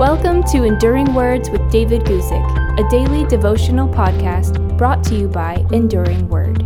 Welcome to Enduring Words with David Guzik, a daily devotional podcast brought to you by Enduring Word.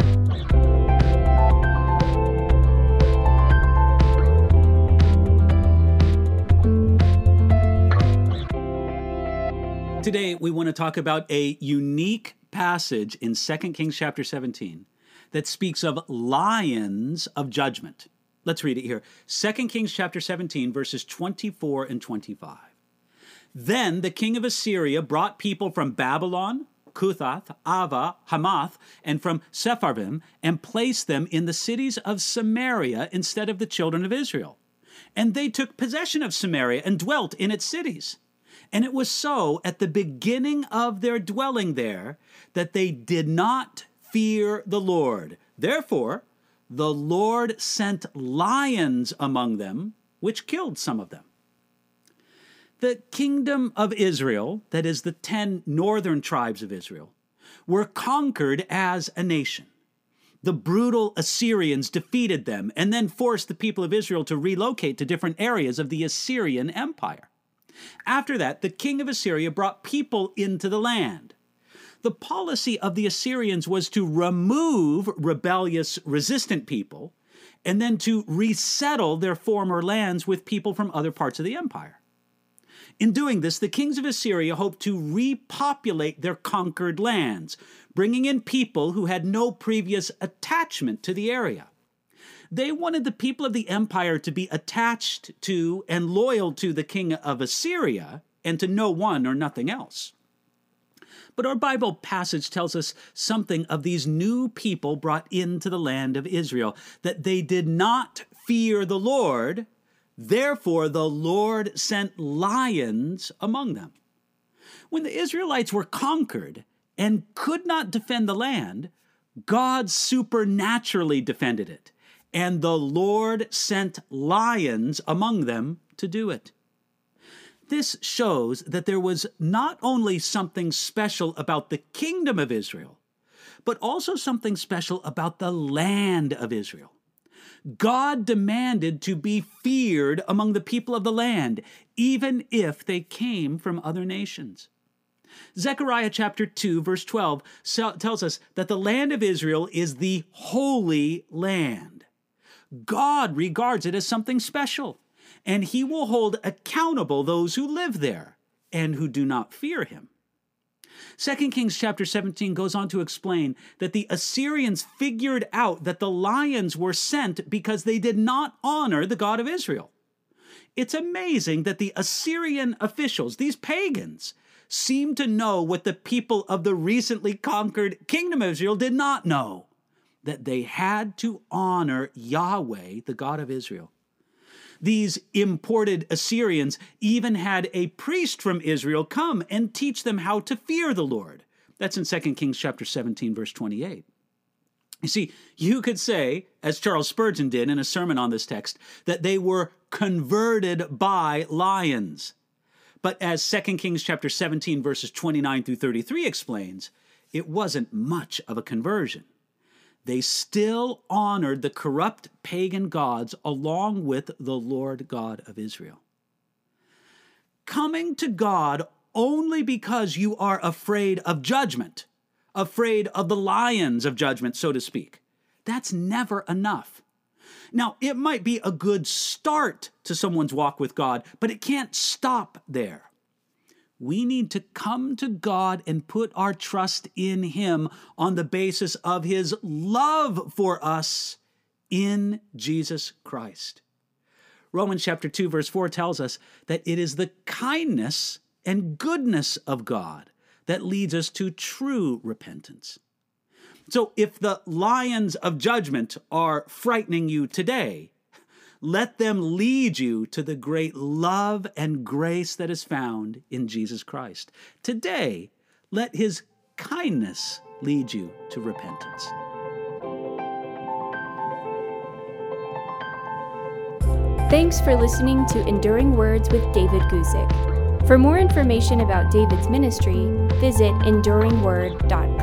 Today, we want to talk about a unique passage in 2 Kings chapter 17 that speaks of lions of judgment. Let's read it here. 2 Kings chapter 17, verses 24 and 25. Then the king of Assyria brought people from Babylon, Cuthath, Ava, Hamath, and from Sepharvaim, and placed them in the cities of Samaria instead of the children of Israel. And they took possession of Samaria and dwelt in its cities. And it was so at the beginning of their dwelling there that they did not fear the Lord. Therefore, the Lord sent lions among them, which killed some of them. The kingdom of Israel, that is the 10 northern tribes of Israel, were conquered as a nation. The brutal Assyrians defeated them and then forced the people of Israel to relocate to different areas of the Assyrian Empire. After that, the king of Assyria brought people into the land. The policy of the Assyrians was to remove rebellious, resistant people and then to resettle their former lands with people from other parts of the empire. In doing this, the kings of Assyria hoped to repopulate their conquered lands, bringing in people who had no previous attachment to the area. They wanted the people of the empire to be attached to and loyal to the king of Assyria and to no one or nothing else. But our Bible passage tells us something of these new people brought into the land of Israel, that they did not fear the Lord, therefore the Lord sent lions among them. When the Israelites were conquered and could not defend the land, God supernaturally defended it, and the Lord sent lions among them to do it. This shows that there was not only something special about the kingdom of Israel, but also something special about the land of Israel. God demanded to be feared among the people of the land, even if they came from other nations. Zechariah chapter 2, verse 12 tells us that the land of Israel is the holy land. God regards it as something special, and he will hold accountable those who live there and who do not fear him. 2 Kings chapter 17 goes on to explain that the Assyrians figured out that the lions were sent because they did not honor the God of Israel. It's amazing that the Assyrian officials, these pagans, seem to know what the people of the recently conquered kingdom of Israel did not know, that they had to honor Yahweh, the God of Israel. These imported Assyrians even had a priest from Israel come and teach them how to fear the Lord. That's in 2 Kings chapter 17, verse 28. You see, you could say, as Charles Spurgeon did in a sermon on this text, that they were converted by lions. But as 2 Kings chapter 17, verses 29 through 33 explains, it wasn't much of a conversion. They still honored the corrupt pagan gods along with the Lord God of Israel. Coming to God only because you are afraid of judgment, afraid of the lions of judgment, so to speak, that's never enough. Now, it might be a good start to someone's walk with God, but it can't stop there. We need to come to God and put our trust in him on the basis of his love for us in Jesus Christ. Romans chapter 2, verse 4 tells us that it is the kindness and goodness of God that leads us to true repentance. So if the lions of judgment are frightening you today, let them lead you to the great love and grace that is found in Jesus Christ. Today, let his kindness lead you to repentance. Thanks for listening to Enduring Words with David Guzik. For more information about David's ministry, visit enduringword.org.